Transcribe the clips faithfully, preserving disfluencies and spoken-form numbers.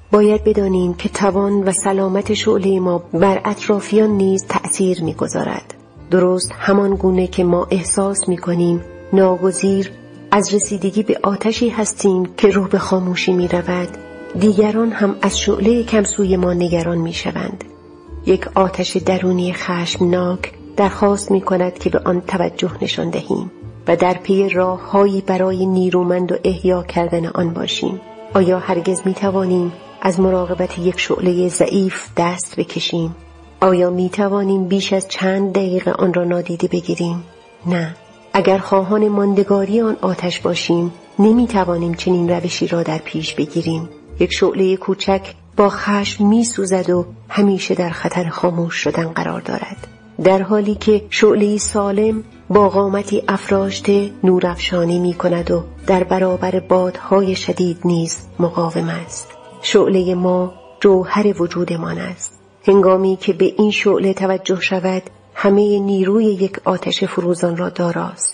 باید بدانیم که توان و سلامت شعله ما بر اطرافیان نیز تأثیر می‌گذارد. درست همان گونه که ما احساس می‌کنیم ناگزیر از رسیدگی به آتشی هستیم که روح به خاموشی می‌رود، دیگران هم از شعله کمسوی ما نگران می‌شوند. یک آتش درونی خشمناک درخواست می‌کند که به آن توجه نشان دهیم و در پی راه‌هایی برای نیرومند و احیا کردن آن باشیم. آیا هرگز می‌توانیم از مراقبت یک شعله ضعیف دست بکشیم؟ آیا می‌توانیم بیش از چند دقیقه آن را نادیده بگیریم؟ نه. اگر خواهان ماندگاری آن آتش باشیم، نمی‌توانیم چنین روشی را در پیش بگیریم. یک شعله کوچک با خشم می‌سوزد و همیشه در خطر خاموش شدن قرار دارد، در حالی که شعله سالم با قامتی افراشته نورافشانی می‌کند و در برابر بادهای شدید نیز مقاوم است. شعله ما جوهر وجودمان است. هنگامی که به این شعله توجه شود، همه نیروی یک آتش فروزان را داراست.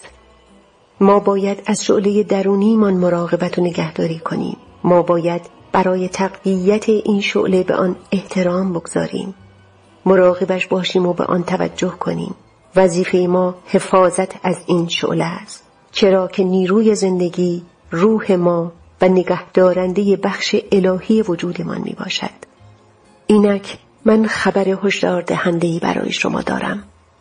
ما باید از شعله درونیمان مراقبت و نگهداری کنیم. ما باید برای تقویت این شعله به آن احترام بگذاریم، مراقبش باشیم و به آن توجه کنیم. وظیفه ما حفاظت از این شعله است، چرا که نیروی زندگی، روح ما و نگهدارنده بخش الهی وجودمان می باشد. اینک من خبر هشدار دهنده‌ای برای شما دارم.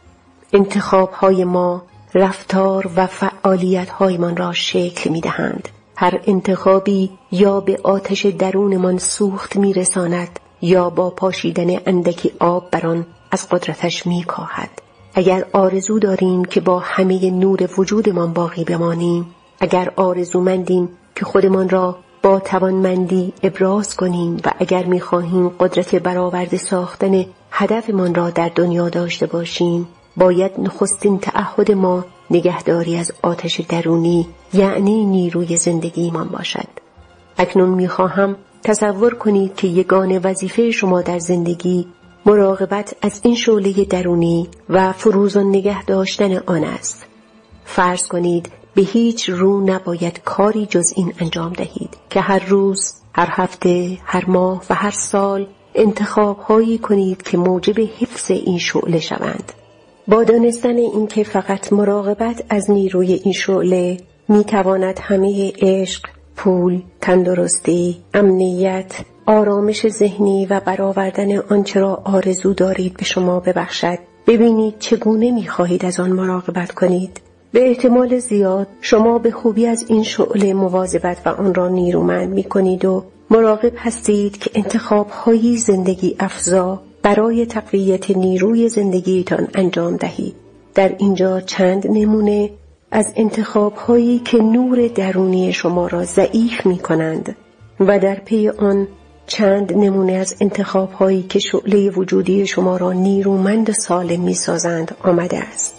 انتخاب‌های ما رفتار و فعالیت‌هایمان را شکل می‌دهند. هر انتخابی یا به آتش درونمان سوخت می‌رساند یا با پاشیدن اندکی آب بر آن از قدرتش می‌کاهد. اگر آرزو داریم که با همه نور وجودمان باقی بمانیم، اگر آرزومندیم که خودمان را با توانمندی ابراز کنیم و اگر می‌خواهیم قدرت برآورده ساختن هدفمان را در دنیا داشته باشیم، باید نخستین تعهد ما نگهداری از آتش درونی، یعنی نیروی زندگیمان باشد. اکنون می‌خواهم تصور کنید که یگانه وظیفه شما در زندگی مراقبت از این شعله درونی و فروزان نگه داشتن آن است. فرض کنید به هیچ رو نباید کاری جز این انجام دهید که هر روز، هر هفته، هر ماه و هر سال انتخاب هایی کنید که موجب حفظ این شعله شوند. با دانستن این که فقط مراقبت از نیروی این شعله می تواند همه عشق، پول، تندرستی، امنیت، آرامش ذهنی و برآوردن آنچه را آرزو دارید به شما ببخشد، ببینید چگونه می خواهید از آن مراقبت کنید. به احتمال زیاد شما به خوبی از این شعله مواظبت و آن را نیرومند می کنید و مراقب هستید که انتخاب‌های زندگی افزا برای تقویت نیروی زندگیتان انجام دهید. در اینجا چند نمونه از انتخاب‌هایی که نور درونی شما را ضعیف می کنند و در پی آن چند نمونه از انتخاب‌هایی که شعله وجودی شما را نیرومند و سالم می سازند آمده است.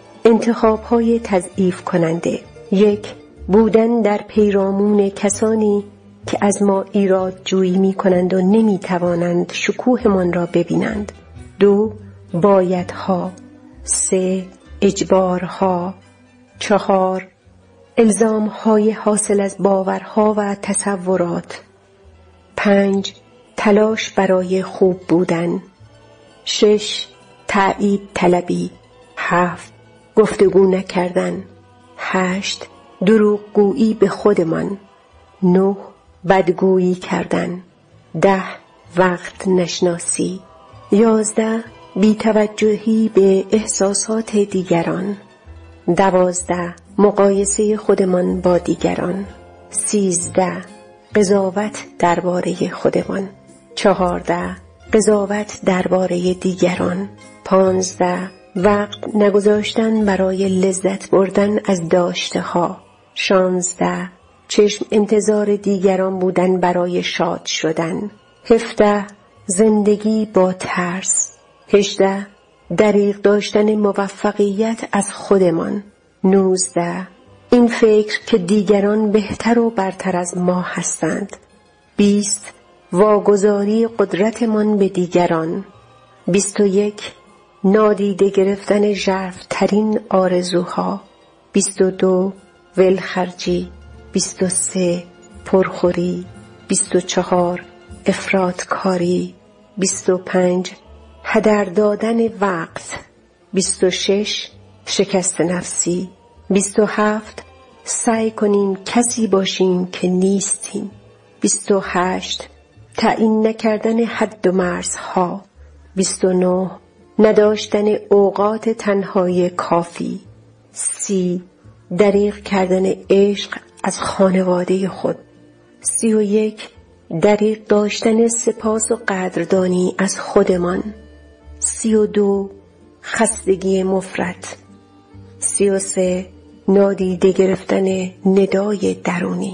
انتخاب‌های تضعیف کننده: یک، بودن در پیرامون کسانی که از ما ایراد جویی می کنند و نمی توانند شکوهمان را ببینند. دو، بایدها. سه، اجبارها. چهار، الزامهای حاصل از باورها و تصورات. پنج، تلاش برای خوب بودن. شش، تأیید طلبی. هفت، گفتگو نکردن. هشت، دروغگویی به خودمان. نه، بدگویی کردن. ده، وقت نشناسی. یازده، بی‌توجهی به احساسات دیگران. دوازده، مقایسه خودمان با دیگران. سیزده، قضاوت درباره خودمان. چهارده، قضاوت درباره دیگران. پانزده، وقت نگذاشتن برای لذت بردن از داشته ها. شانزده، چشم انتظار دیگران بودن برای شاد شدن. هفده، زندگی با ترس. هجده، دریغ داشتن موفقیت از خودمان. نوزده، این فکر که دیگران بهتر و برتر از ما هستند. بیست، واگذاری قدرتمان به دیگران. بیست و یک، نادیده گرفتن ژرف‌ترین آرزوها. بیست و دو، ولخرجی. بیست و سه، پرخوری. بیست و چهار، افراط کاری. بیست و پنج هدر دادن وقت. بیست و شش شکست نفسی. بیست و هفت سعی کنیم کسی باشیم که نیستیم. بیست و هشت تعیین نکردن حد و مرزها. بیست و نه نداشتن اوقات تنهایی کافی. سی دریغ کردن عشق از خانواده خود. سی و یک دریغ داشتن سپاس و قدردانی از خودمان. سی و دو خستگی مفرط. سی و سه نادیده گرفتن ندای درونی.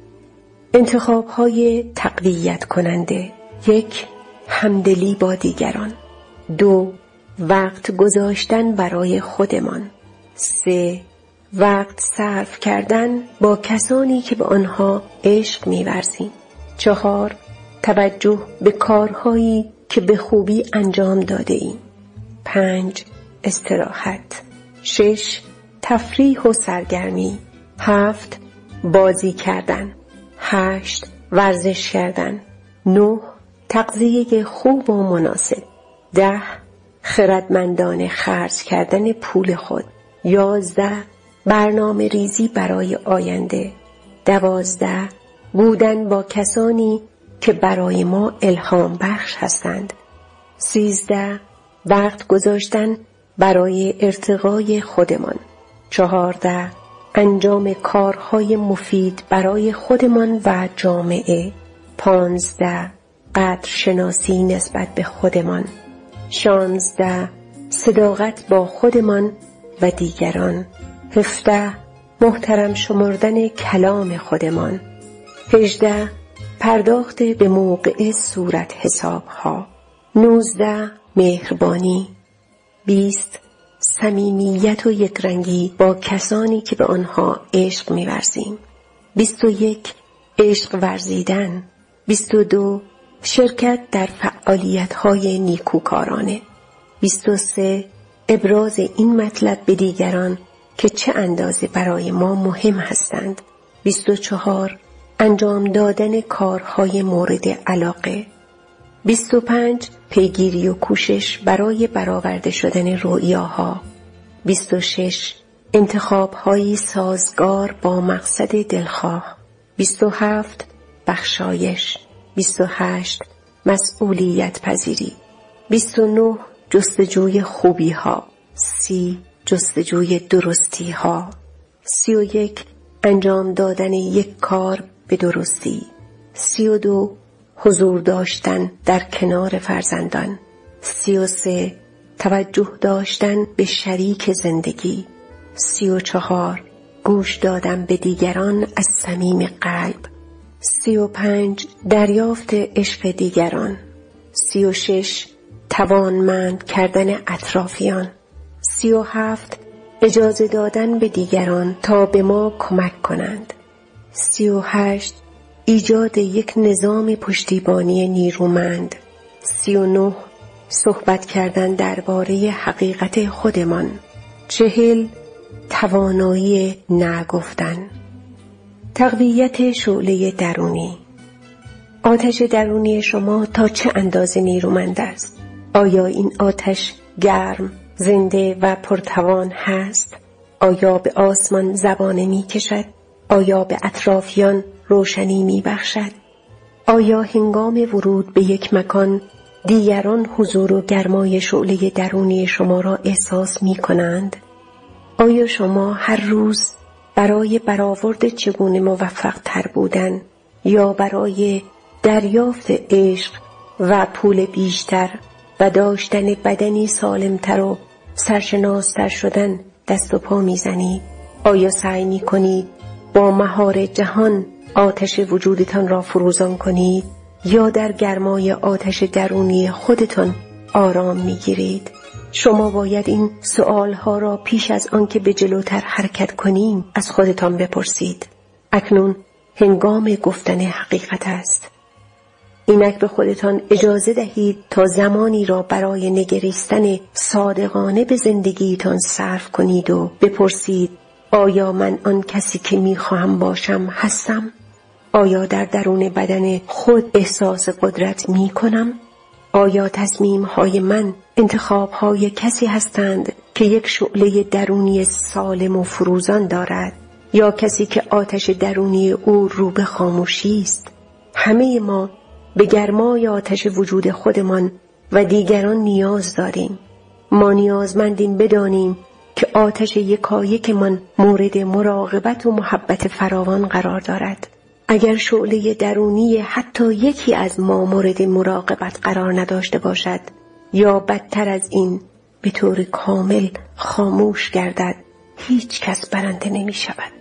انتخاب‌های تقویت کننده: یک همدلی با دیگران. دو وقت گذاشتن برای خودمان. سه وقت صرف کردن با کسانی که به آنها عشق می‌ورزیم. چهار توجه به کارهایی که به خوبی انجام داده ایم. پنج استراحت. شش تفریح و سرگرمی. هفت بازی کردن. هشت ورزش کردن. نه تغذیه خوب و مناسب. ده خردمندانه خرج کردن پول خود. یازده برنامه ریزی برای آینده. دوازده بودن با کسانی که برای ما الهام بخش هستند. سیزده وقت گذاشتن برای ارتقای خودمان. چهارده انجام کارهای مفید برای خودمان و جامعه. پانزده قدر شناسی نسبت به خودمان. شانزده صداقت با خودمان و دیگران. هفده محترم شمردن کلام خودمان. هجده پرداخت به موقع صورت حسابها. نوزده مهربانی. بیست صمیمیت و یکرنگی با کسانی که به آنها عشق می‌ورزیم. بیست و یک عشق ورزیدن. بیست و دو شرکت در فعالیت‌های نیکوکارانه. بیست و سه ابراز این مطلب به دیگران که چه اندازه برای ما مهم هستند. بیست و چهار انجام دادن کارهای مورد علاقه. بیست و پنج پیگیری و کوشش برای برآورده شدن رؤیاها. بیست و شش انتخاب‌های سازگار با مقصد دلخواه. بیست و هفت بخشایش. بیست و هشت مسئولیت پذیری. بیست و نه جستجوی خوبی ها. سی جستجوی درستی ها. سی و یک انجام دادن یک کار به درستی. سی و دو حضور داشتن در کنار فرزندان. سی و سه توجه داشتن به شریک زندگی. سی و چهار گوش دادن به دیگران از صمیم قلب. سی و پنج دریافت عشق دیگران. سی و شش توانمند کردن اطرافیان. سی و هفت اجازه دادن به دیگران تا به ما کمک کنند. سی و هشت ایجاد یک نظام پشتیبانی نیرومند. سی و نه صحبت کردن درباره حقیقت خودمان. چهل توانایی نگفتن. تقویت شعله درونی. آتش درونی شما تا چه اندازه نیرومند است؟ آیا این آتش گرم، زنده و پرتوان هست؟ آیا به آسمان زبانه می کشد؟ آیا به اطرافیان روشنی می بخشد؟ آیا هنگام ورود به یک مکان دیگران حضور و گرمای شعله درونی شما را احساس می کنند؟ آیا شما هر روز برای برآورد چگونه موفق تر بودن یا برای دریافت عشق و پول بیشتر و داشتن بدنی سالمتر و سرشناستر شدن دست و پا میزنید؟ آیا سعی می کنید با مهار جهان آتش وجودتان را فروزان کنید یا در گرمای آتش درونی خودتان آرام می گیرید؟ شما باید این سؤالها را پیش از آن که به جلوتر حرکت کنیم از خودتان بپرسید. اکنون هنگام گفتن حقیقت است. اینک به خودتان اجازه دهید تا زمانی را برای نگریستن صادقانه به زندگیتان صرف کنید و بپرسید آیا من آن کسی که میخواهم باشم هستم؟ آیا در درون بدن خود احساس قدرت می کنم؟ آیا تصمیم های من انتخاب های کسی هستند که یک شعله درونی سالم و فروزان دارد یا کسی که آتش درونی او رو به خاموشی است؟ همه ما به گرمای آتش وجود خودمان و دیگران نیاز داریم. ما نیازمندیم بدانیم که آتش یکایک من مورد مراقبت و محبت فراوان قرار دارد. اگر شعله درونی حتی یکی از ما مورد مراقبت قرار نداشته باشد یا بدتر از این به طور کامل خاموش گردد، هیچ کس برنده نمی شود.